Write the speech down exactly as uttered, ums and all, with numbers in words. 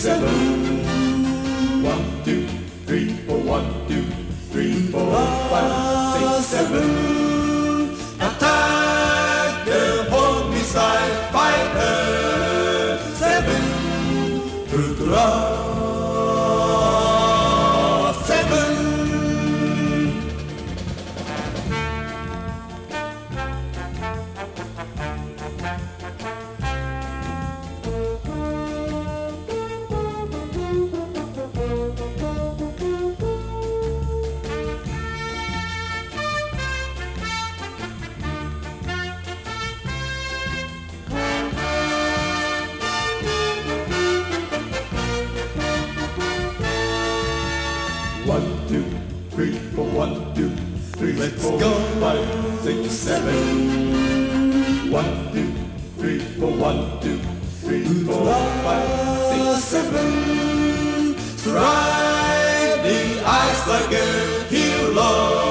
seven. One, two, three, four, one, two, three, four, five, six, seven. Attack the homicide fighter. Seven. Hurrah. Seven. One, two, three, four, one, two, three, let's four, go. Five, six, seven. One, two, three, four, one, two, three, four, five, six, seven. Strike the ice like a hero.